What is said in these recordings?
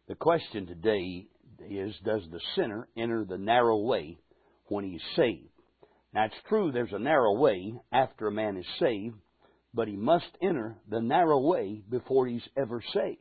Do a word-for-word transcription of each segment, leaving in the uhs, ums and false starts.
The question today is, does the sinner enter the narrow way when he is saved? Now, it's true there's a narrow way after a man is saved, but he must enter the narrow way before he's ever saved.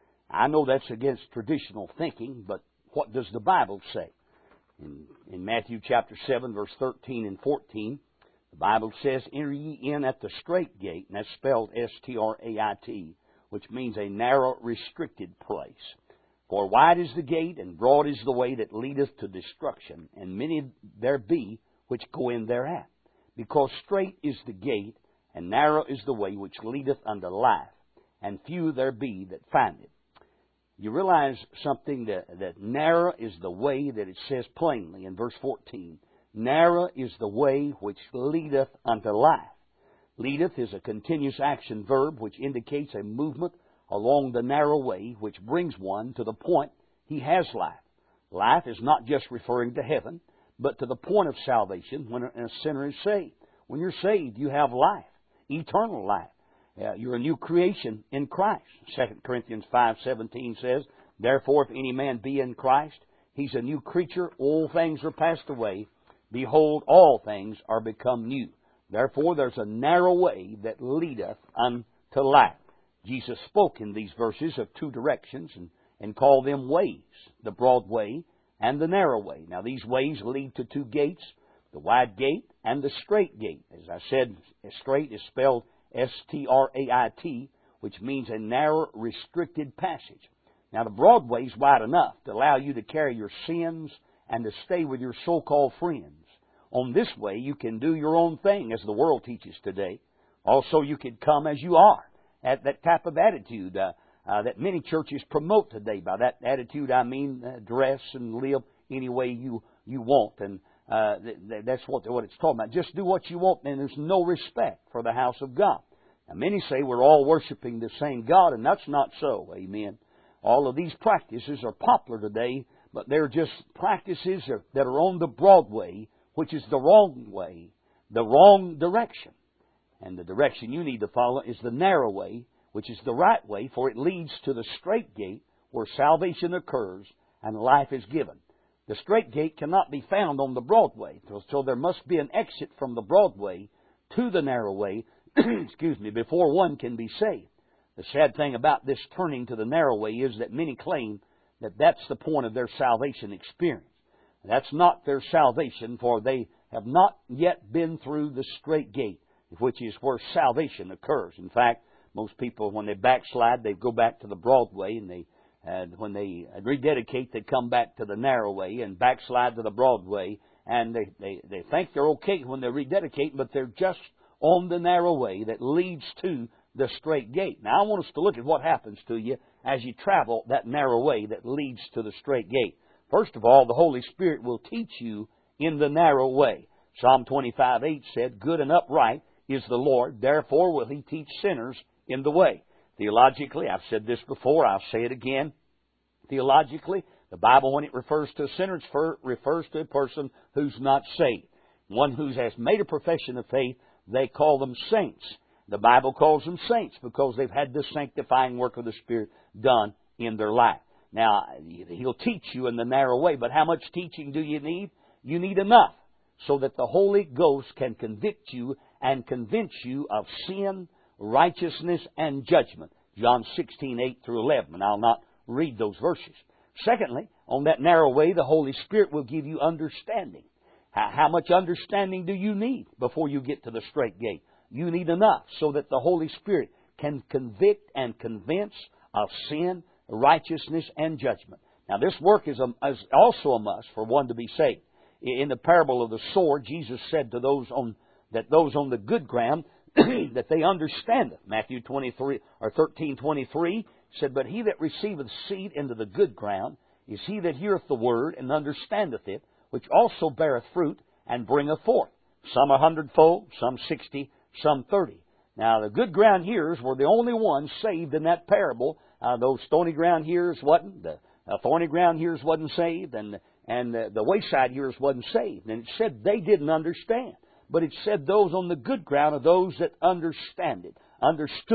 I know that's against traditional thinking, but what does the Bible say? In, in Matthew chapter seven, verse thirteen and fourteen, the Bible says, "Enter ye in at the strait gate," and that's spelled S T R A I T, which means a narrow, restricted place. "For wide is the gate, and broad is the way that leadeth to destruction, and many there be which go in thereat. Because strait is the gate, and narrow is the way which leadeth unto life, and few there be that find it." You realize something, that, that narrow is the way that it says plainly in verse fourteen. Narrow is the way which leadeth unto life. Leadeth is a continuous action verb which indicates a movement along the narrow way which brings one to the point he has life. Life is not just referring to heaven, but to the point of salvation when a sinner is saved. When you're saved, you have life, eternal life. Uh, you're a new creation in Christ. Second Corinthians five seventeen says, "Therefore, if any man be in Christ, he's a new creature. All things are passed away. Behold, all things are become new." Therefore, there's a narrow way that leadeth unto life. Jesus spoke in these verses of two directions and, and called them ways, the broad way and the narrow way. Now, these ways lead to two gates, the wide gate and the strait gate. As I said, strait is spelled S T R A I T, which means a narrow, restricted passage. Now, the broad way is wide enough to allow you to carry your sins and to stay with your so-called friends. On this way, you can do your own thing, as the world teaches today. Also, you can come as you are, at that type of attitude uh, uh, that many churches promote today. By that attitude, I mean uh, dress and live any way you, you want. And uh, th- th- that's what, what it's talking about. Just do what you want, and there's no respect for the house of God. Now, many say we're all worshiping the same God, and that's not so. Amen. All of these practices are popular today, but they're just practices that are on the broad way, which is the wrong way, the wrong direction. And the direction you need to follow is the narrow way, which is the right way, for it leads to the strait gate where salvation occurs and life is given. The strait gate cannot be found on the broad way, so there must be an exit from the broad way to the narrow way, excuse me, before one can be saved. The sad thing about this turning to the narrow way is that many claim that that's the point of their salvation experience. That's not their salvation, for they have not yet been through the strait gate, which is where salvation occurs. In fact, most people, when they backslide, they go back to the broad way, and they, uh, when they rededicate, they come back to the narrow way and backslide to the broad way, and they, they, they think they're okay when they rededicate, but they're just on the narrow way that leads to the strait gate. Now, I want us to look at what happens to you as you travel that narrow way that leads to the strait gate. First of all, the Holy Spirit will teach you in the narrow way. Psalm twenty-five eight said, "Good and upright is the Lord, therefore will He teach sinners in the way." Theologically, I've said this before, I'll say it again. Theologically, the Bible, when it refers to a sinner, it refers to a person who's not saved. One who has made a profession of faith, they call them saints. The Bible calls them saints because they've had the sanctifying work of the Spirit done in their life. Now, He'll teach you in the narrow way, but how much teaching do you need? You need enough so that the Holy Ghost can convict you and convince you of sin, righteousness, and judgment. John sixteen eight through eleven, and I'll not read those verses. Secondly, on that narrow way, the Holy Spirit will give you understanding. How much understanding do you need before you get to the strait gate? You need enough so that the Holy Spirit can convict and convince of sin, righteousness, and judgment. Now, this work is, a, is also a must for one to be saved. In the parable of the sower, Jesus said to those on that those on the good ground that they understand it. Matthew twenty-three or thirteen twenty-three said, "But he that receiveth seed into the good ground is he that heareth the word and understandeth it, which also beareth fruit and bringeth forth, some a hundredfold, some sixty, some thirty." Now, the good ground hearers were the only ones saved in that parable. Uh, those stony ground hearers wasn't. The uh, thorny ground hearers wasn't saved, and and the, the wayside hearers wasn't saved. And it said they didn't understand, but it said those on the good ground are those that understand it, understood.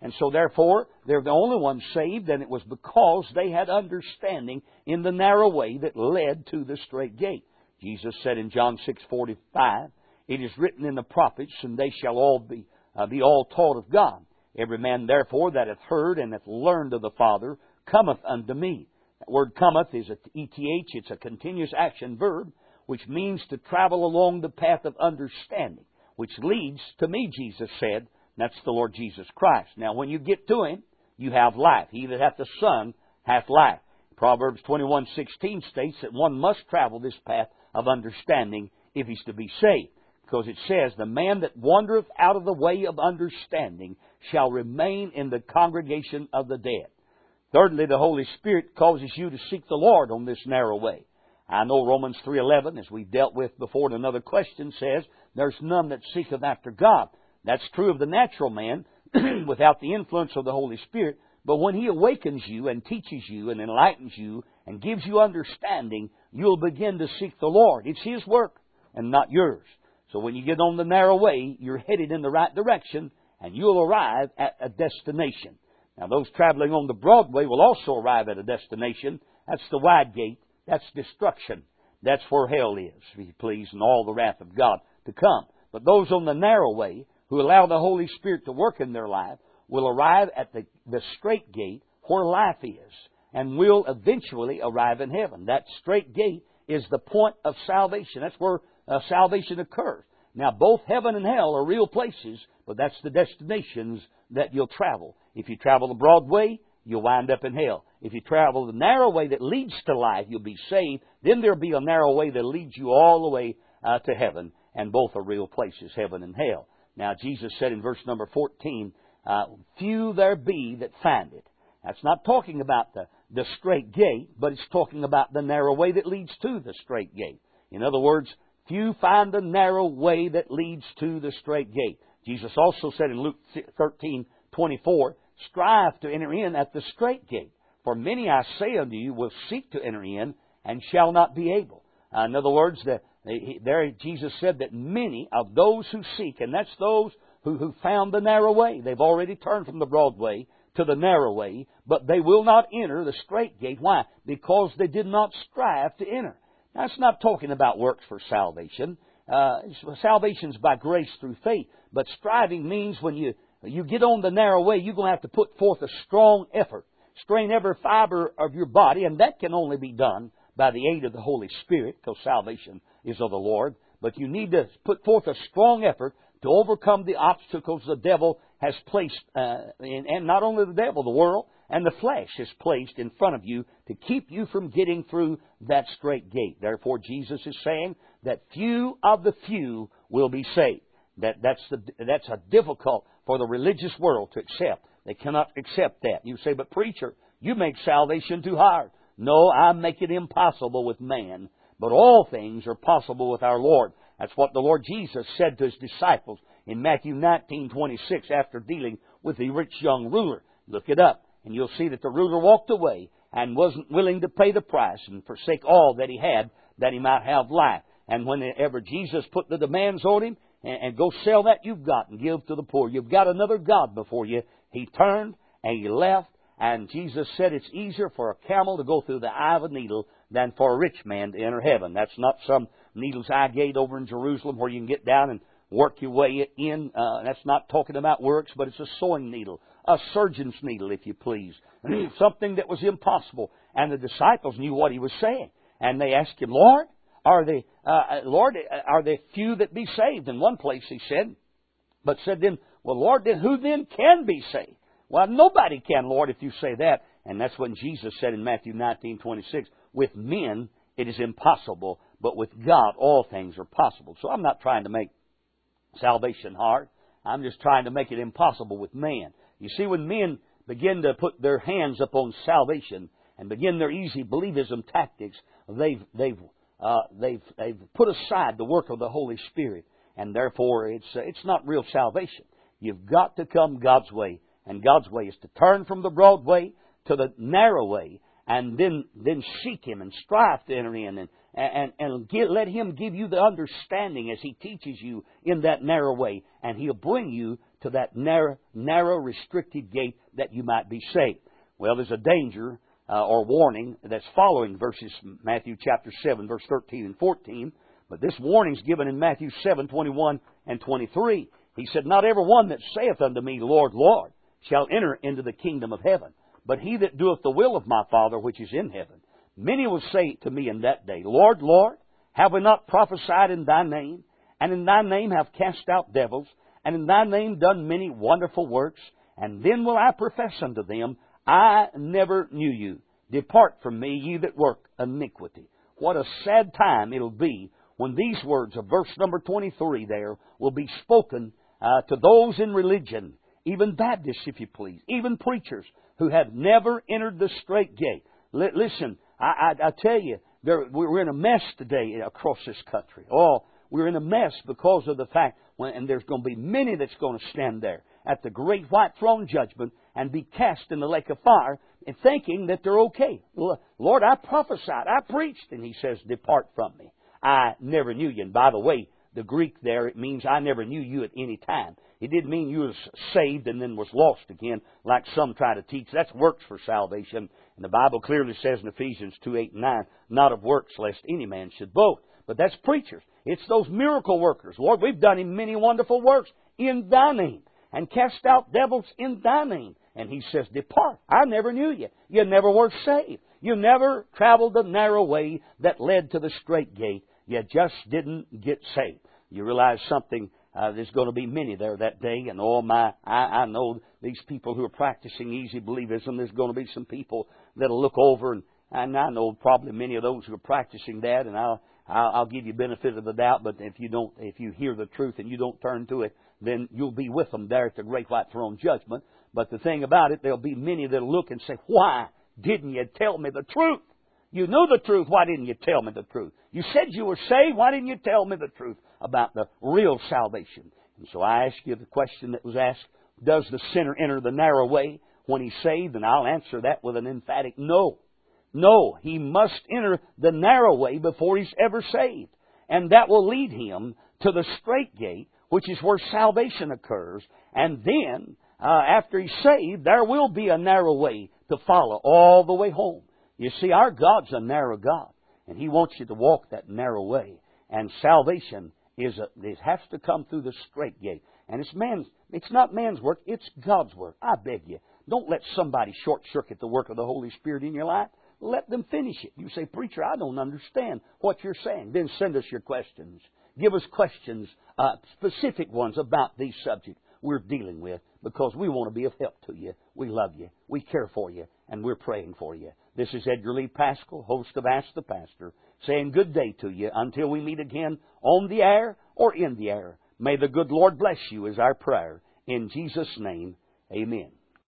And so therefore, they're the only ones saved, and it was because they had understanding in the narrow way that led to the straight gate. Jesus said in John six forty-five, "It is written in the prophets, and they shall all be, uh, be all taught of God. Every man therefore that hath heard and hath learned of the Father cometh unto me." That word cometh is a E T H, it's a continuous action verb, which means to travel along the path of understanding, which leads to me, Jesus said. That's the Lord Jesus Christ. Now, when you get to Him, you have life. He that hath the Son hath life. Proverbs twenty-one sixteen states that one must travel this path of understanding if he's to be saved. Because it says, "The man that wandereth out of the way of understanding shall remain in the congregation of the dead." Thirdly, the Holy Spirit causes you to seek the Lord on this narrow way. I know Romans three eleven, as we've dealt with before in another question, says, "There's none that seeketh after God." That's true of the natural man without the influence of the Holy Spirit. But when He awakens you and teaches you and enlightens you and gives you understanding, you'll begin to seek the Lord. It's His work and not yours. So when you get on the narrow way, you're headed in the right direction and you'll arrive at a destination. Now those traveling on the broad way will also arrive at a destination. That's the wide gate. That's destruction. That's where hell is, if you please, and all the wrath of God to come. But those on the narrow way, who allow the Holy Spirit to work in their life, will arrive at the, the straight gate where life is, and will eventually arrive in heaven. That straight gate is the point of salvation. That's where uh, salvation occurs. Now, both heaven and hell are real places, but that's the destinations that you'll travel. If you travel the broad way, you'll wind up in hell. If you travel the narrow way that leads to life, you'll be saved. Then there'll be a narrow way that leads you all the way uh, to heaven, and both are real places, heaven and hell. Now, Jesus said in verse number fourteen, uh, "Few there be that find it." That's not talking about the, the straight gate, but it's talking about the narrow way that leads to the straight gate. In other words, few find the narrow way that leads to the straight gate. Jesus also said in Luke thirteen twenty-four, "Strive to enter in at the straight gate. For many, I say unto you, will seek to enter in, and shall not be able." Uh, in other words, the There Jesus said that many of those who seek, and that's those who, who found the narrow way. They've already turned from the broad way to the narrow way, but they will not enter the straight gate. Why? Because they did not strive to enter. Now, it's not talking about works for salvation. Uh, salvation's by grace through faith. But striving means when you, you get on the narrow way, you're going to have to put forth a strong effort. Strain every fiber of your body, and that can only be done by the aid of the Holy Spirit, because salvation is of the Lord. But you need to put forth a strong effort to overcome the obstacles the devil has placed, uh, in, and not only the devil, the world and the flesh has placed in front of you to keep you from getting through that straight gate. Therefore, Jesus is saying that few of the few will be saved. That, that's, the, that's a difficult for the religious world to accept. They cannot accept that. You say, "But preacher, you make salvation too hard." No, I make it impossible with man, but all things are possible with our Lord. That's what the Lord Jesus said to His disciples in Matthew nineteen twenty-six after dealing with the rich young ruler. Look it up, and you'll see that the ruler walked away and wasn't willing to pay the price and forsake all that he had that he might have life. And whenever Jesus put the demands on him, and, and go sell that you've got and give to the poor, you've got another God before you, he turned and he left. And Jesus said it's easier for a camel to go through the eye of a needle than for a rich man to enter heaven. That's not some needle's eye gate over in Jerusalem where you can get down and work your way in. Uh, that's not talking about works, but it's a sewing needle, a surgeon's needle, if you please. Something that was impossible. And the disciples knew what He was saying. And they asked Him, "Lord, are they, uh, Lord, are there few that be saved?" In one place He said, but said then, "Well, Lord, then who then can be saved?" "Well, nobody can, Lord, if you say that." And that's when Jesus said in Matthew nineteen twenty-six, "With men it is impossible, but with God all things are possible." So I'm not trying to make salvation hard. I'm just trying to make it impossible with man. You see, when men begin to put their hands upon salvation and begin their easy believism tactics, they've they've uh, they've they've put aside the work of the Holy Spirit, and therefore it's uh, it's not real salvation. You've got to come God's way. And God's way is to turn from the broad way to the narrow way, and then then seek Him and strive to enter in, and and and get, let Him give you the understanding as He teaches you in that narrow way, and He'll bring you to that narrow, narrow, restricted gate that you might be saved. Well, there's a danger uh, or warning that's following verses Matthew chapter seven, verse thirteen and fourteen. But this warning's given in Matthew seven, twenty-one and twenty-three. He said, "Not every one that saith unto me, Lord, Lord, shall enter into the kingdom of heaven, but he that doeth the will of my Father which is in heaven. Many will say to me in that day, Lord, Lord, have we not prophesied in thy name? And in thy name have cast out devils? And in thy name done many wonderful works? And then will I profess unto them, I never knew you. Depart from me, ye that work iniquity." What a sad time it'll be when these words of verse number twenty-three there will be spoken uh, to those in religion, even Baptists, if you please, even preachers who have never entered the straight gate. L- listen, I, I, I tell you, there, we're in a mess today across this country. Oh, we're in a mess because of the fact, when, and there's going to be many that's going to stand there at the great white throne judgment and be cast in the lake of fire and thinking that they're okay. Lord, I prophesied, I preached, and He says, "Depart from me. I never knew you." And by the way, the Greek there, it means I never knew you at any time. It didn't mean you was saved and then was lost again, like some try to teach. That's works for salvation. And the Bible clearly says in Ephesians two, eight, and nine, "Not of works, lest any man should boast." But that's preachers. It's those miracle workers. Lord, we've done Him many wonderful works in Thy name, and cast out devils in Thy name. And He says, "Depart. I never knew you. You never were saved. You never traveled the narrow way that led to the straight gate. You just didn't get saved." You realize something, uh, there's going to be many there that day, and oh my, I, I know these people who are practicing easy believism, there's going to be some people that'll look over, and, and I know probably many of those who are practicing that, and I'll, I'll, I'll give you benefit of the doubt, but if you don't, if you hear the truth and you don't turn to it, then you'll be with them there at the great white throne judgment. But the thing about it, there'll be many that'll look and say, "Why didn't you tell me the truth? You knew the truth. Why didn't you tell me the truth? You said you were saved. Why didn't you tell me the truth about the real salvation?" And so I ask you the question that was asked, does the sinner enter the narrow way when he's saved? And I'll answer that with an emphatic no. No, he must enter the narrow way before he's ever saved. And that will lead him to the straight gate, which is where salvation occurs. And then, uh, after he's saved, there will be a narrow way to follow all the way home. You see, our God's a narrow God, and He wants you to walk that narrow way. And salvation is a, it has to come through the straight gate. And it's man's, it's not man's work, it's God's work. I beg you, don't let somebody short-circuit the work of the Holy Spirit in your life. Let them finish it. You say, "Preacher, I don't understand what you're saying." Then send us your questions. Give us questions, uh, specific ones about these subjects we're dealing with, because we want to be of help to you. We love you. We care for you. And we're praying for you. This is Edgar Lee Pascal, host of Ask the Pastor, saying good day to you until we meet again on the air or in the air. May the good Lord bless you is our prayer. In Jesus' name, amen.